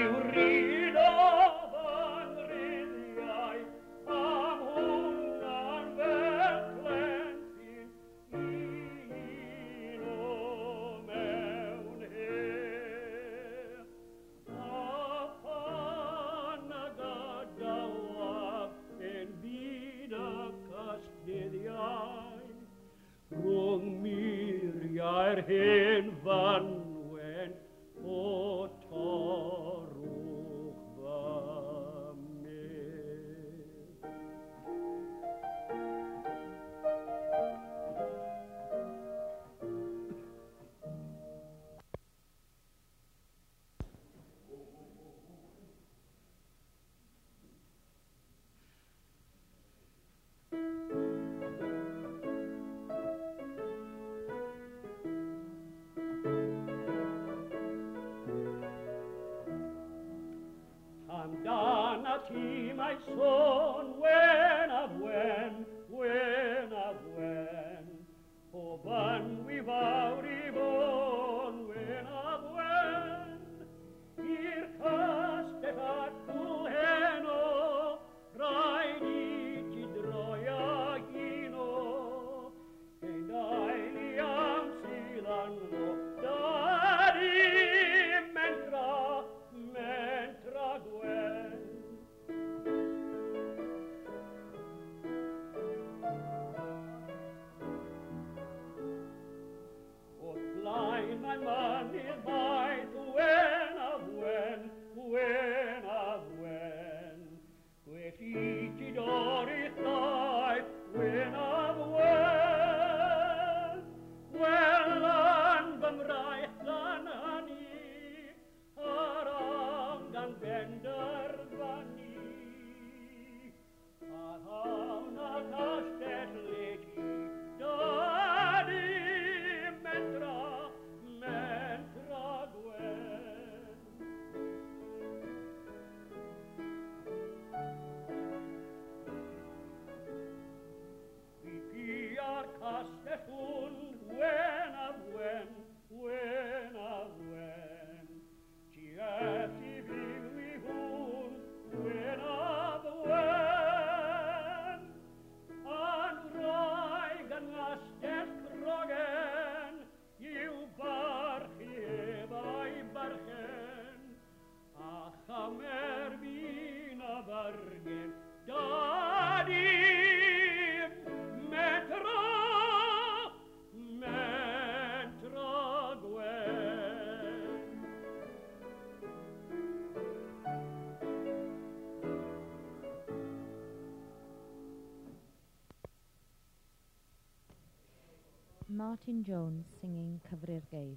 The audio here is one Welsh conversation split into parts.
Martin Jones singing Cyfr'r Geifr.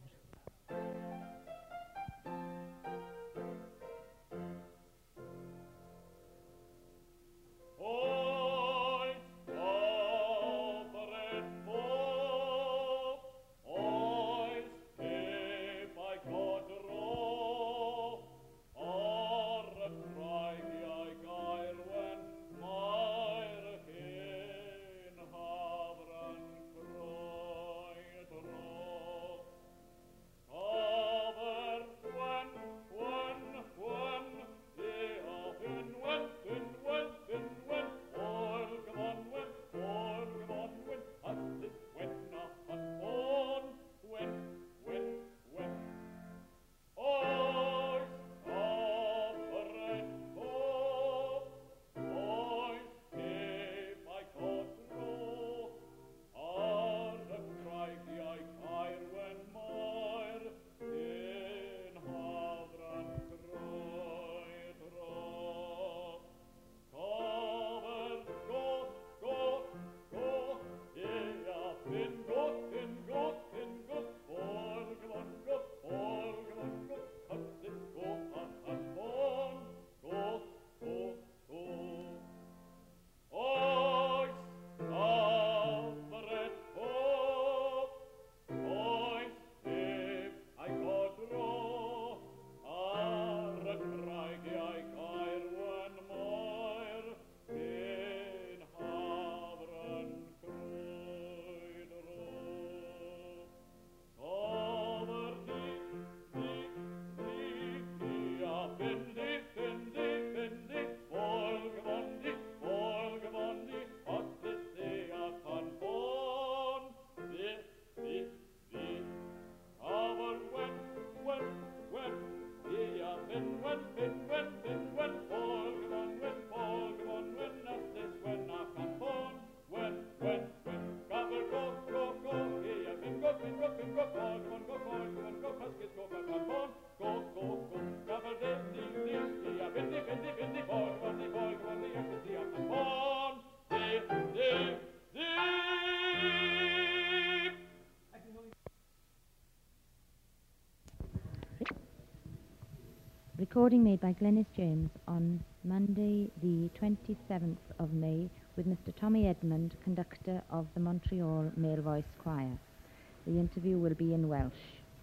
Recording made by Glenys James on Monday, the 27th of May, with Mr. Tommy Edmund, conductor of the Montreal Male Voice Choir. The interview will be in Welsh.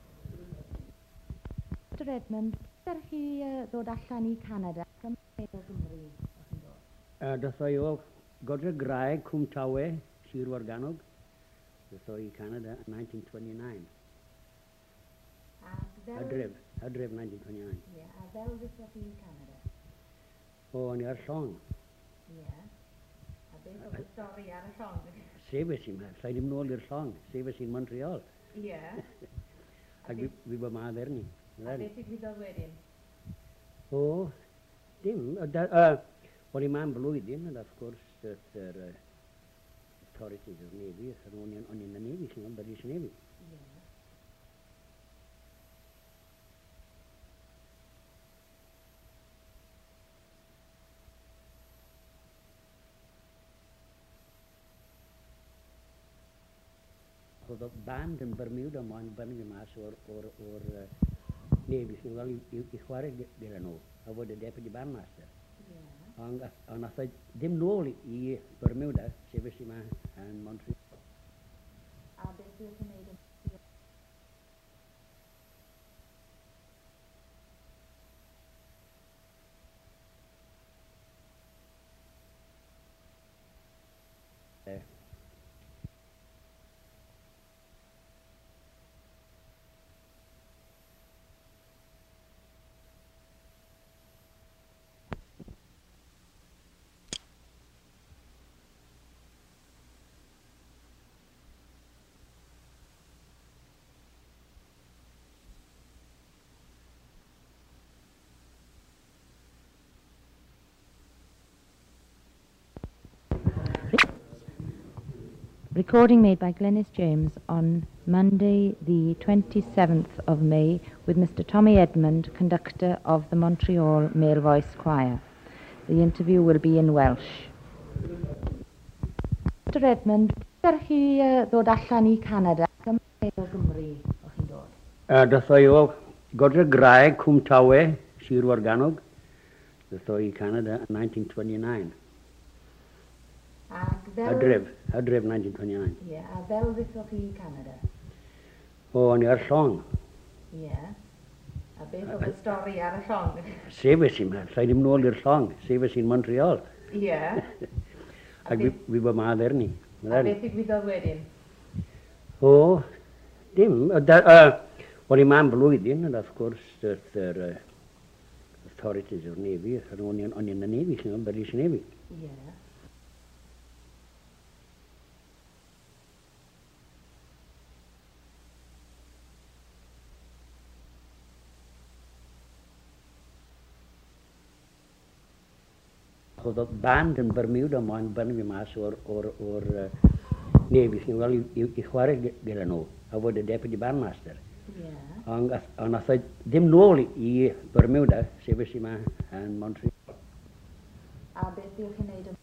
Mr. Edmund, ydych chi ddod allan I Canada? Dath o o Godre Graig, Cwm Tawe, Sir Warganog. Dath o I Canada in 1929. Hydref 1929. Yeah, a fel ddechrau chi I Canada? O, o'n I ar llong. Yeah. A beth oedd y stori ar y llong? Sefys I ma, llai ddim nôl i'r llong. Sefys i'n Montreal. Yeah. Ac fi bod ma dderni. A beth sy'n ddigwyddodd wedyn? O, dim. O'n I ma'n blwyddyn, a wrth gwrs, yr authorities o'r Navy, o'n i'n y Navy, sy'n o'n British Navy. Yeah. Oedd o band yn Bermuda moyn bynnu mas o'r Navy sy'n fel I chwarae gyda nhw, a fod y deputy bandmaster. Yeah. Ond nath o ddim nôl I Bermuda, sefys I ma yn Montreal. A beth yw'ch chi'n neud yn... Recording made by Glenys James on Monday, the 27th of May, with Mr. Tommy Edmund, conductor of the Montreal Male Voice Choir. The interview will be in Welsh. Mr. Edmund, ydych chi ddod allan I Canada? Gymru o Gymru o'ch chi'n dod? Dath o o Godre Graig, Cwm Tawe, Sir Warganog. Dath o I Canada in 1929. Hydref 1929. Yeah, a fel ddechrau chi I Canada? O, o'n I ar llong. Yeah. A beth oedd y stori ar y llong? Sefys I ma, llai ddim nôl i'r llong. Sefys i'n Montreal. Yeah. Ac fi bod ma dderni. A beth ddigwyddodd wedyn? O, dim. O'n I ma'n blwyddyn, a wrth gwrs, yr authorities o'r Navy, o'n i'n y Navy, sy'n o'n British Navy. Yeah. Oedd o band yn Bermuda moyn bynnu mas o'r Navy sy'n fel I chwarae gyda nhw, a fod y deputy bandmaster. Yeah. Ond nath o ddim nôl I Bermuda, sefys I ma yn Montreal. A beth yw'ch chi'n neud yn...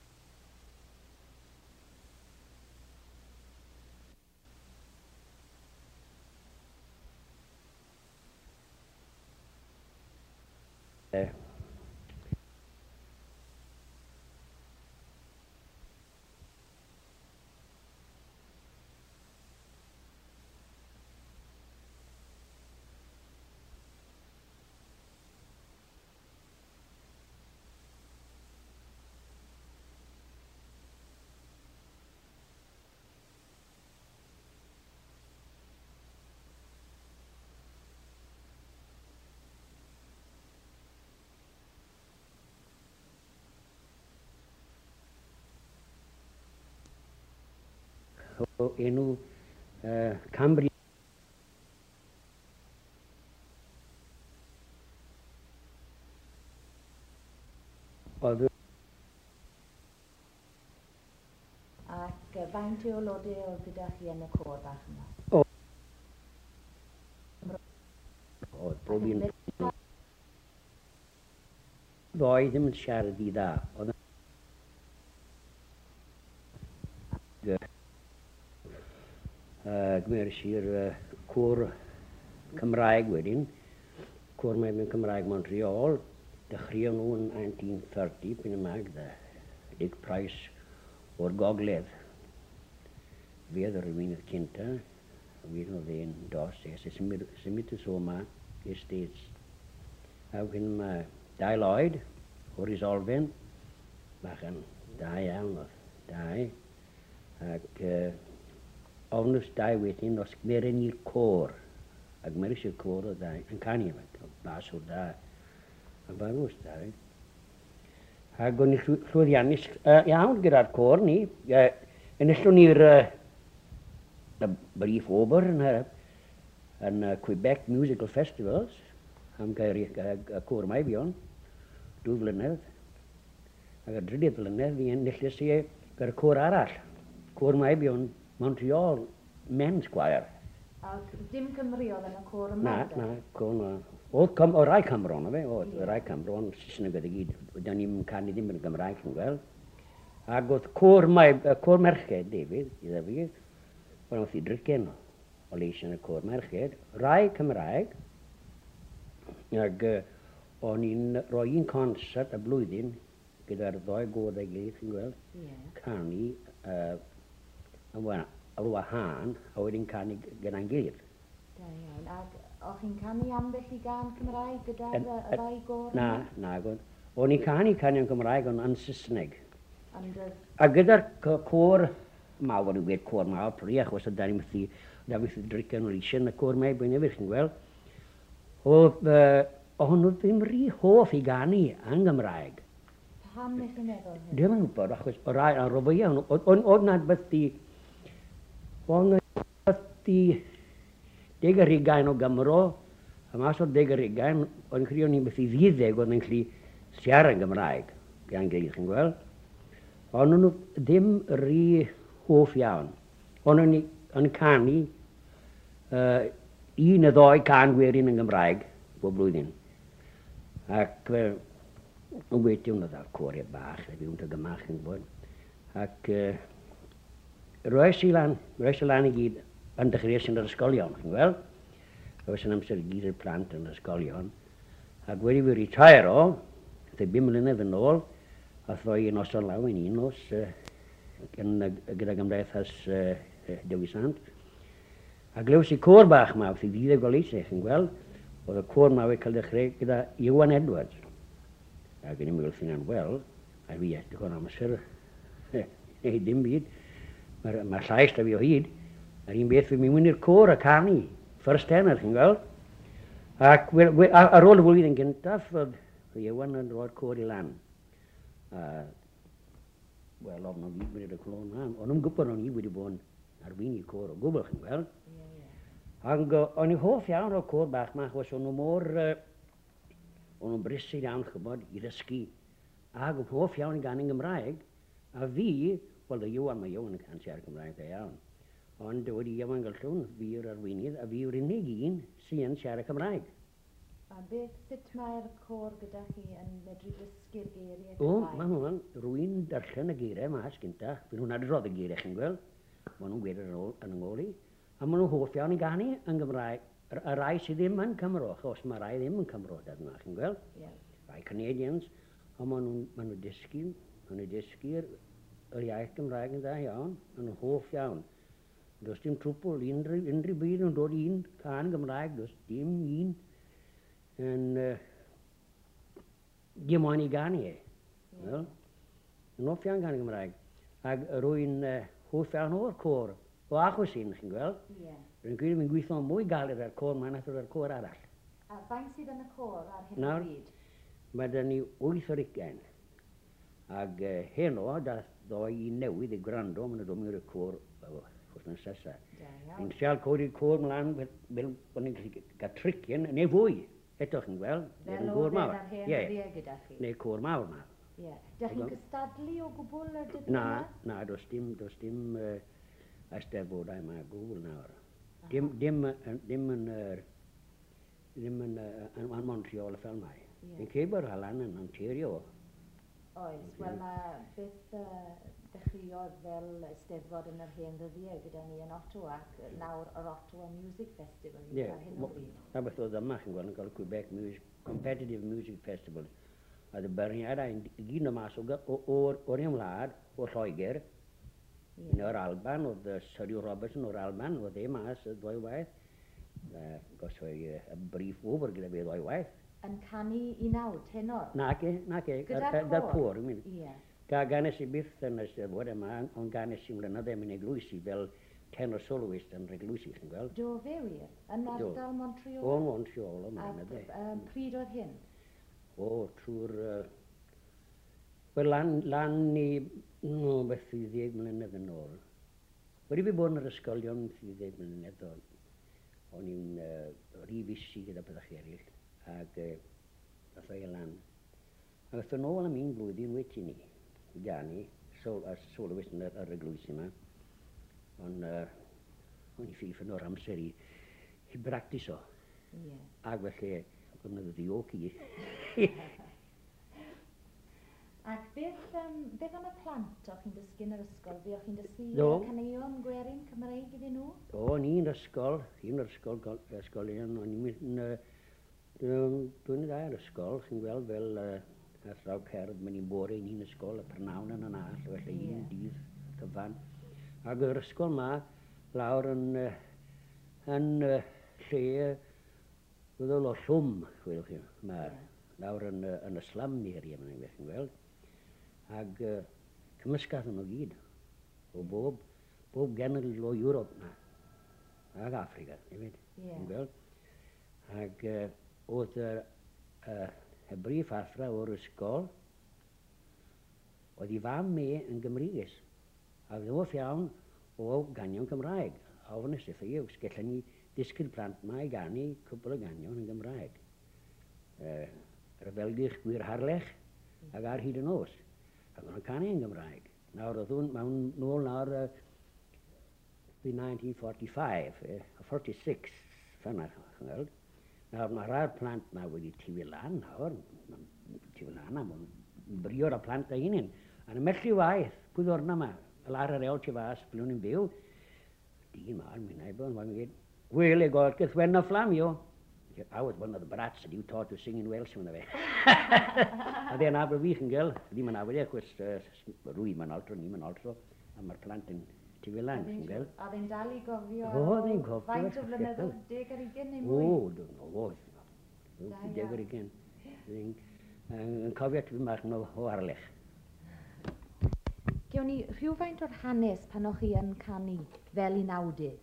O enw Cambria. Oedd Ac faint o lodau oedd gyda chi yn y côr bach yma? Oedd bob un. Ddoi ddim yn siarad I dda. Oedd gymeris i'r cwr Cymraeg wedyn, cwr mae mewn Cymraeg Montreal, dechrau nhw yn 1930, pyn y mag, Dick Price o'r gogledd. Fe oedd yr rhywun oedd cynta, fydd nhw dde'n dos, symud y so yma i'r States. A wedyn mae Dai Lloyd o'r Isolfen, bach yn da iawn oedd, dau. Ac ofnus dau wedyn, os gymeren i'r côr, ac gymeriad i'r côr o dau, yn canu yma, bas o'r da. A barws dau. Ac o'n i llwyddiannus iawn gyda'r côr ni. Enillwn ni'r brief ober yn Quebec Musical Festivals, am gael y côr mae fion, 2 flynedd. Ac y drydydd flynedd fi enillus i gyda'r côr arall. Côr mae fion Montreal Men's Choir. Ac dim Cymru oedd yn y côr yma? Na, côr yma. Oedd o rai Cymro na fe, oedd rai Cymro, ond Saesneg oedd i gyd. Oedden ni'n canu ddim yn Gymraeg yn gweld. Ac oedd côr merched, David, iddo fi, ond oedd i dricen o leis yn y côr merched. Rai Cymraeg, ac o'n i'n rhoi un concert y blwyddyn gyda'r ddoi god ei gilydd, chi'n gweld, canu ar wahân, a wedyn canu gyda'n gilydd. Da iawn. Ac o'ch chi'n canu ambell i gan Cymraeg gyda'r ddoi gor? Na. O'n i'n canu yn Cymraeg ond yn Saesneg. A gyda'r côr mawr, o'n i'n gweud côr mawr, pry, achos da ni'n methu dricen o leisio yn y côr mae bwyn efo, chi'n gweld. O'n nhw ddim rhy hoff i ganu yn Gymraeg. Pam nes i'n meddwl hyn? Ddim yn gwybod, achos o rai ar rhywbeth iawn. Oedd nad beth di 10 o Gymro, a mas o'r 10 o'n ni'n beth i 10 oedd yn gallu siarad yn Gymraeg, gan geir, chi'n gweld. Ond nhw ddim rhy hoff iawn. Ond o'n canu 1 neu 2 can gwerin yn Gymraeg bob blwyddyn. Ac yn wedyn oedd ar coriau bach, a fi wnt o gymach yn gwybod. Ac roes i lan i gyd yn dechrau sy'n yr ysgolion, chi'n gweld? Roes yn amser i gyd i'r plant yn yr ysgolion. Ac wedi fi retire o, 5 mlynedd yn ôl, a throi yn noson law yn un nos gyda Gymdeithas Dewi Sant. A glews i côr bach ma, wrth i ddydd o leisau, chi'n gweld? Oedd y côr ma wedi cael dechrau gyda Iwan Edwards. Ac yn ymwneud sy'n wel, a fi edrych o'n amser, dim byd. Mae llais da fi o hyd. A'r un beth fi'n mynd i'r côr a canu, first tenor, chi'n gweld? Ac ar ôl y flwyddyn gyntaf, oedd Iwan yn rhoi'r côr i lan. Wel, ofn o'n fi wedi clon am. Ond yn gwybod o'n i wedi bod ar wyn i'r côr o gwbl, chi'n gweld? Ac o'n i hoff iawn o'r côr bach ma, achos o'n nhw'n brysur iawn, chybod, i ddysgu. Ac o'n hoff iawn i gan yn Gymraeg. A fi, wel, mae Iwan yn can siarad Gymraeg da iawn. Ond wedi Iwan Gylllwn, fi yw'r arweinydd, a fi yw'r unig un sy'n siarad Cymraeg. A sut mae'r côr gyda chi yn medru dysgu'r geiriau Cymraeg? O, mae hwnna'n rwy'n darllen y geiriau mas gynta. Fy nhw'n adrodd y geiriau, chi'n gweld. Mae nhw'n gweud yn ôl i. A mae nhw'n hoff iawn i ganu yn Gymraeg. Y rai sydd ddim yn Cymro, achos mae rai ddim yn Cymro dyna, chi'n gweld? Rai Canadians, ond mae nhw'n dysgu'r iaith Gymraeg yn dda iawn, mae nhw'n hoff iawn. Does dim trwpl, unrhyw byd yn dod un can Gymraeg, does dim un dim o'n i ganu e. Yn hoff iawn gan y Gymraeg. Ac rwy'n hoff iawn o'r côr, o achos un, chi'n gweld? Rwy'n gwybod mi'n gweithio mwy galed ar côr ma'n athro'r côr arall. A faint sydd yn y côr ar hyn o bryd? Mae da ni 8 o'r 20. Ac heno, dath ddoi i newydd i gwrando, mae'n dod mewn i'r côr wrthnos nesa. Yn siarad codi'r côr mlaen, fel bod ni'n cael tricyn, neu fwy, eto chi'n gweld. Fel oedd e'n ar hen ddyddiau gyda chi? Neu côr mawr ma. Dych chi'n cystadlu o gwbl y dydyn yma? Na, does dim eisteddfodau yma gwbl nawr. Dim yn Montreal y fel mai. Yn Caber Allan yn Ontario. Oes, wel mae beth dechreuodd fel Eisteddfod yn yr hen ddyddiau gyda ni yn Ottawa, ac nawr yr Ottawa Music Festival yw ar hyn o bryd. Na beth oedd yma chi'n gweld yn cael Quebec Competitive Music Festival. A dy byrniad a'n gyd o mas o'r ymwlad o Lloegr, yn o'r Alban, oedd Surrey Robertson o'r Alban, oedd e mas y ddwy waith. Gos o'i brief over gyda fe ddwy waith. Yn canu i nawd, tenor? Nac e. Gyda'r cwr. Ie. Ganes i byth yn Eisteddfod yma, ond ganes i mlynedd yn eglwysi fel tenor soloist yn eglwysi, chi'n gweld? Do fe wir? Yn ardal Montreal? O, Montreal, o mlynedd e. A pryd oedd hyn? O, trwy'r... Wel, lan i... No, beth 30 mlynedd yn ôl. Wedi fi bod yn yr ysgolion 30 mlynedd o. O'n i'n rifisi gyda byddach eraill, ac dath o'i lan. Ac oedd yn ôl am un blwyddyn wedi ni, gani, soloist yn yr eglwysi yma. Ond o'n i ffif yn o'r amser i bractiso. Ie. Ac felly, o'n i'n ddiog i. Ac beth am y plant o'ch chi'n dysgu yn yr ysgol? Fe o'ch chi'n dysgu Do. caneuon gwerin Cymreig iddyn nhw? O, ni'n ysgolion, o'n i'n mynd dwi'n dda ar ysgol, chi'n gweld fel athraw cerdd, mae'n i'n bore ni'n ysgol, y Pernawn yn yna, felly un dydd cyfan. Ac yr ysgol ma, lawr yn lle, fyddol o llwm, chwilwch chi, lawr yn y slam area, mae'n chi'n gweld. Ac cymysgath nhw gyd, o bob genedl o Ewrop na, ac Africa, hefyd, chi'n gweld. Ac oedd y brif athra o'r ysgol, oedd i fam me yn Gymrigus, a ddoth iawn o ganion Cymraeg. A ofn ysgrifft i, os gallwn ni disgyn plant ma i ganu cwbl o ganion yn Gymraeg. Ryfelgych Gwir Harlech ac ar hyd y nos. Ac o'n canu yn Gymraeg. Nawr oedd hwn, mae'n nôl nawr 1945, 46, fanna, chi'n gweld. Nawr mae rhaid plant na wedi tifu lan nawr, tifu lan am brio'r y plant a hunin. A'n ymelltu waith, pwy ddorna yma, fel ar yr eol ti fas, blwn i'n byw. Dyn ma'n mynd i bod, mae'n gyd, wel e god, gythwen o fflam, yo. I was one of the brats that you taught to sing in Welsh, yna fe. A dde'n abro fi chi'n gael, ddim yn abro, achos rwy ma'n altro, ni ma'n altro, a mae'r plant yn tifu lan, chi'n gael. A dde'n dal i gofio faint o flynyddoedd, 10 ar 20 neu mwy? O, 10 ar 20. Yn cofio ti fi mach o Arlech. Gewn ni rhywfaint o'r hanes pan o'ch chi yn canu fel i nawdydd?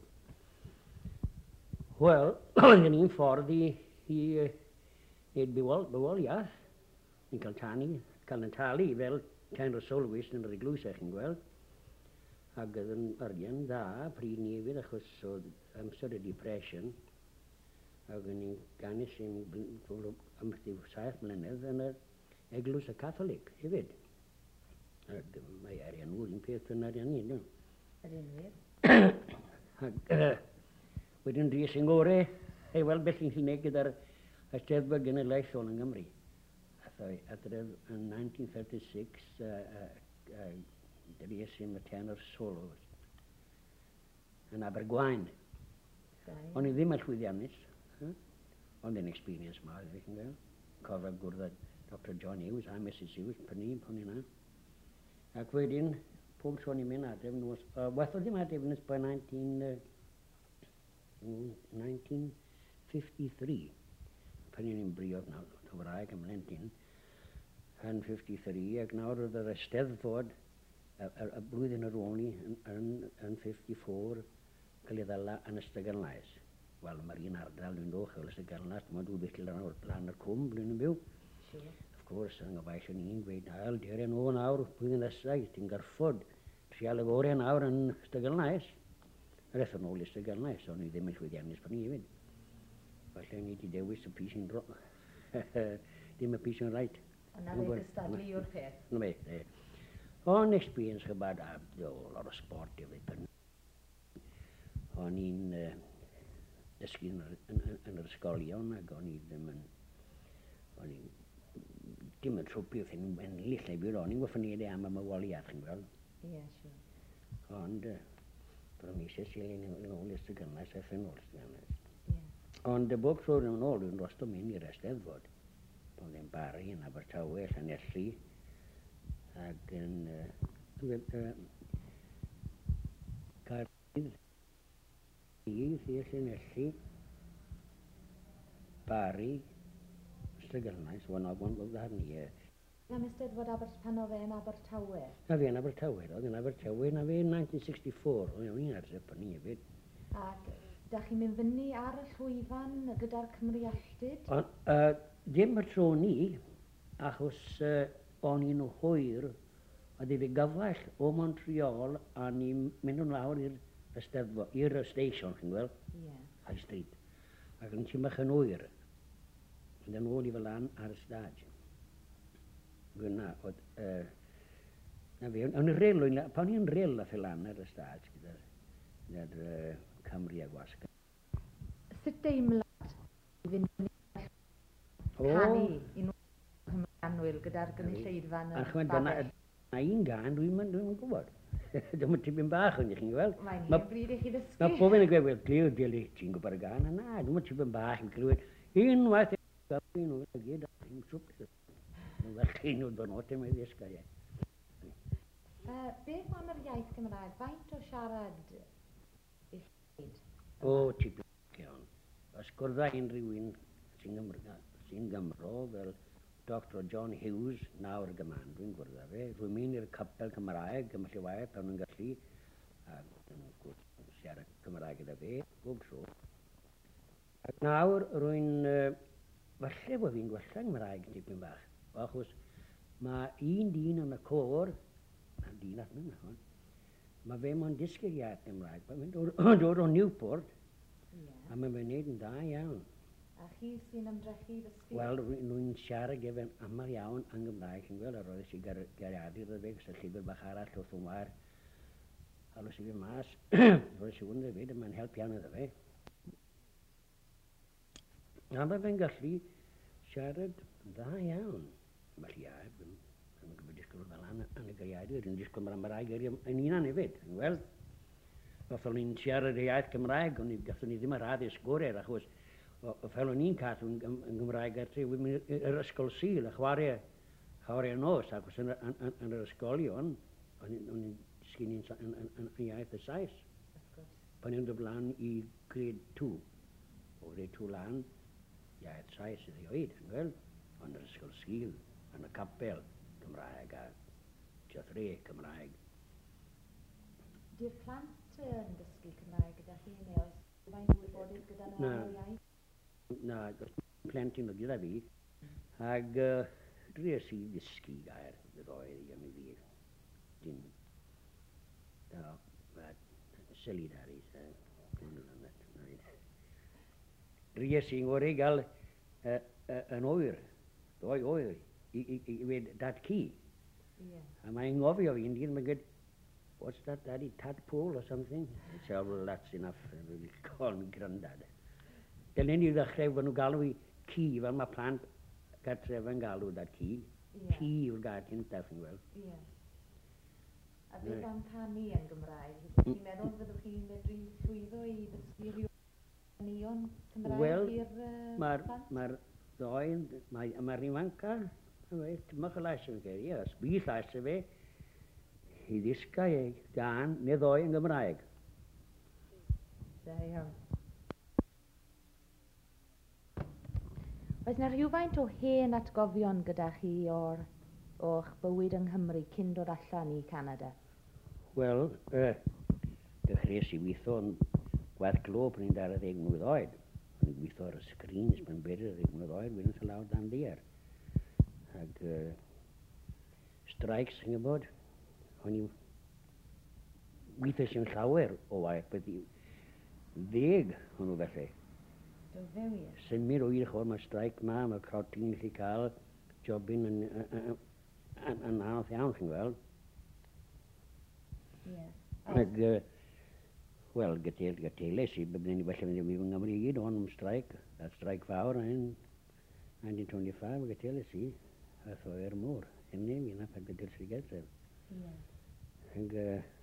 Wel, oedd ni'n ffordd i neud bywoliaeth. Ni'n cael yn talu fel kind of soloist yn yr eglwys chi'n gweld. Ac oedd yn arian dda, pryd ni hefyd, achos oedd amser y depression. Ac o'n i'n ganu sy'n ymwneud 7 mlynedd yn yr eglwys y Catholig hefyd. Ac mae arian nhw, un peth yn arian ni, dwi'n. Yr unwyr. Ac wedyn rhys yn gore, ei weld beth sy'n hynny gyda'r Eisteddfod Genedlaethol yn Nghymru. Adref yn 1936, rhys yn y tenor solo yn Abergwaun. O'n i ddim yn llwyddiannus, ond yn experience ma, ydych chi'n gael. Cofio gwrdd Dr John Hughes a Mrs Hughes, prynu yna. Ac wedyn, pob tro ni'n mynd adref nos, werthodd ddim adref nos by 1953, pan ni'n briodd nawr, Cymraeg ym Mlentyn, yn 53, ac nawr oedd yr Eisteddfod y blwyddyn ar ôl ni yn 54, cael ei ddala yn Ystygylnais. Wel, mae'r un ardal yn doch fel Ystygylnais, mae'n dwi beth lan yr cwm, blwyddyn yn byw. Of course, yn gofaisio ni'n gweud, ael, deren o nawr, blwyddyn nesaf, ti'n garffod, trial y fore nawr yn Ystygylnais. Yr eithon ôl Ystygylnais, ond ni ddim yn llwyddiannus pan ni hefyd. Falle ni wedi dewis y pys yn dro. Dim y pys yn rhaid. Yna fe gystadlu yw'r peth. No me. O'n experience chyba da, lot o sport hefyd. O'n i'n dysgu yn yr ysgolion ac o'n i ddim yn... O'n i'n dim yn trwbio ffyn yn lill neu byd o'n i'n gwaffyn ni am y waliad chi'n gweld. Ie, siwr. Ond, byddwn mi eisiau sy'n yn ôl ystod gynnau sef yn ôl ystod gynnau. Ie. Ond bob tro yn ôl dwi'n rosto mynd i'r Eisteddfod. Bod e'n bari yn Abertawe, Llanelli. Ac yn Caerdydd, Llanelli, Bari, ystod gynnau, so yn ogwn bod ar ni. Am Eisteddfod pan o fe yn Abertawe? Na fe yn Abertawe, oedd yn Abertawe, na fe yn 1964, oedd yn ar zip yn i hefyd. Ac da chi'n mynd fyny ar y llwyfan gyda'r Cymru Alltyd? Dim y tro ni, achos o'n i'n hwyr, oedd fi gyfall o Montreal a ni'n mynd yn lawr i'r Eisteddfod, i'r station, chi'n gweld? Ie. High Street. Ac yn ti'n bach yn hwyr. Ond yn ôl i fel an ar y stad. Gwna, oedd... Na fi, o'n i'n rel, pan i'n rel a fel an ar y stad, gyda'r Cymru a gwasg. Sut deimlad i fynd fyny canu i nhw'n Cymru gyda'r gynulleidfa yn y babell? Na un gan, dwi'n gwybod. Dwi'n tipyn bach o'n i chi'n gweld. Mae'n hyn bryd i chi ddysgu. Mae pob yn y gweud, glio, ti'n gwybod y gan, na, dwi'n tipyn bach yn clywed. Unwaith un nhw, y gyd, yn swp. Dwi'n felly nhw'n dod o ddim ei ddysgu, ie. Beth am yr iaith Gymraeg? Faint o siarad i llwyd? O, tipyn iawn. Os gwrdd unrhyw un sy'n Gymro fel Dr John Hughes, nawr y gyman, dwi'n gwrdd â fe. Rwy'n mynd i'r capel Cymraeg, gymal Llewair, pan nhw'n gallu. A dwi'n siarad Cymraeg gyda fe, bob tro. Ac nawr, rwy'n... falle bod fi'n gwella Cymraeg tipyn bach. Achos mae un dyn yn y côr, na dyn adnyn nhw, mae fe mo'n dysgu'r iaith Cymraeg. Mae'n dod o Newport, a mae'n wneud yn da iawn. A chi sy'n ymdrechu ddysgu? Wel, nhw'n siarad gefn aml iawn yn Gymraeg, chi'n gweld, a roedd eisiau gariadur y fe, gyda llyfr bach arall wrth ymwyr. Alos i fi mas, roedd eisiau hwn fyd, a mae'n help iawn iddo fe. A mae fe'n gallu siarad dda iawn. Mae lliad, yn gwybod disgwyl fel yn y gariadur, yn disgwyl mae'r Gymraeg yn un an hefyd, chi'n gweld. Os o'n i'n siarad y iaith Gymraeg, gathon ni ddim yr addysg gorau, achos fel o'n i'n cadw yn Gymraeg ar tre, yr ysgol Sul, y chwarae nos, ac yn yr ysgolion, o'n i'n sgyn yn iaith y Sais. Pan i'n dod lan i grade 2, o grade 2 lan, iaith Sais ydi oed, yn gweld, ond yr ysgol Sul, yn y capel Gymraeg a Tiothre Cymraeg. Di'r plant yn dysgu Cymraeg gyda chi, neu oes faint wybodaeth gyda nhw am y iaith? Na, plentyn oedd gyda fi, ag dries i ddysgu gair ddoedd i am i fi. Dyn, solidaris, dries i'n gwrdd i gael yn oer, ddoi oer, i wedi dat ci. A mae'n ngofio fi, yn dyn, mae'n gwyd, what's that, daddy, tadpole or something? I said, well, that's enough, we'll call me granddad. Dylen ni ddechrau fod nhw galw i ci, fel mae plant gartref yn galw dat ci. Ci yw'r gair cyntaf yn gweld. Ie. A beth am canu yn Gymraeg? Chi'n meddwl fyddwch chi'n medru llwyddo i ddysgu rhywun nion Cymraeg i'r plant? Mae'r ddoi, mae'r ifanca, mych y lais yn cael, os bu llais y fe, i ddysgu ei gan neu ddoi yn Gymraeg. Da iawn. Oes yna rhywfaint o hen atgofion gyda chi o'ch bywyd yng Nghymru cyn dod allan i Canada? Wel, dechreuais i weithio yn gwaith glo pan i'n 12 mlynedd oed. O'n i'n weithio ar y screens pan 40 mlynedd oed, wedyn sy'n lawr dan ddiar. Ac streics, chi'n gwybod, o'n i'n weithio sy'n llawer o waith, beth i 10 hwnnw felly. Sy'n mir o i'r chwr, mae streic ma, mae crowd ti'n gallu cael jobyn yn anodd iawn, chi'n gweld. Ac, wel, gyteles i, byddwn ni felly mynd i yng Nghymru i gyd o'n streic. A streic fawr yn 1925, gyteles i. a so môr. Hynny, mi na pan gyda'r sy'n gydref. Ie. Ag,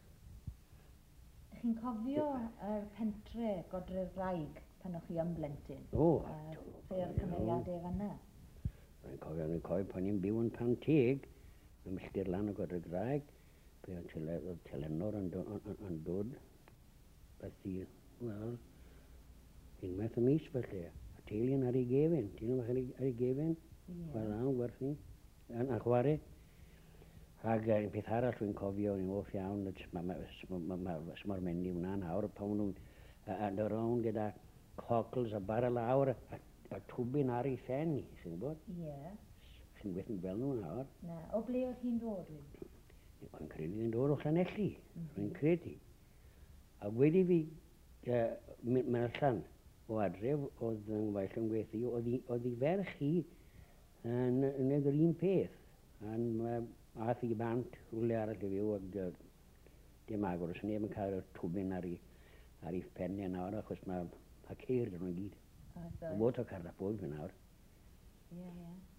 Chi'n cofio yr pentre Godref Wraig pan o'ch chi yn blentyn? o, Fe o'r cymeriadau fanna? Mae'n cofio pan i'n byw yn Pantig, yn milltir lan o Godref Graig, pe oedd telenor yn dod, beth i, wel, unwaith y mis felly, a teulu yn ar ei gefyn, teulu ar ei gefyn, wel awn gwerthu, yn chwarae. Ac yn peth arall dwi'n cofio yn off iawn, mae'r menyw yna'n awr, pan nhw'n dod rown gyda cockles a bar y lawr, a twbyn ar ei ffen i, sy'n gwybod? Ie. Sy'n gweithio'n fel nhw'n awr. Na, o ble oedd hi'n dod wedi? Yn credu yn dod o Llanelli, rwy'n credu. A wedi fi mynd allan o adref oedd yn waith yn gweithio, oedd ei ferch hi yn gwneud yr un peth. Ath i bant rhywle arall i fyw ag dim agor, os neb yn cael y twbyn ar ei pennau nawr, achos mae ceir dyn nhw'n gyd. Oedd Mae bod o cardafod fi nawr. Ie, ie.